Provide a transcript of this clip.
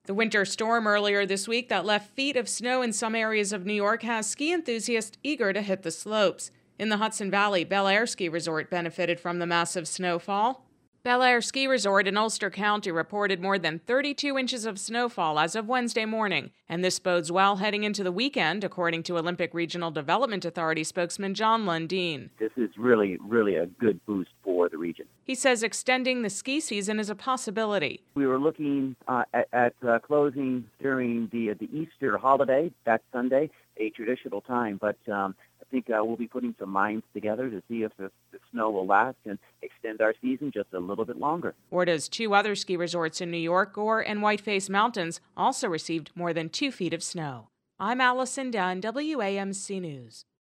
The winter storm earlier this week that left feet of snow in some areas of New York has ski enthusiasts eager to hit the slopes. In the Hudson Valley, Bel Air Ski Resort benefited from the massive snowfall. Bel Air Ski Resort in Ulster County reported more than 32 inches of snowfall as of Wednesday morning, and this bodes well heading into the weekend, according to Olympic Regional Development Authority spokesman John Lundeen. This is really a good boost for the region. He says extending the ski season is a possibility. We were looking at closing during the Easter holiday, that Sunday, a traditional time, but I think we'll be putting some minds together to see if the snow will last and extend our season just a little bit longer. Warda's two other ski resorts in New York, Gore and Whiteface Mountains, also received more than 2 feet of snow. I'm Allison Dunn, WAMC News.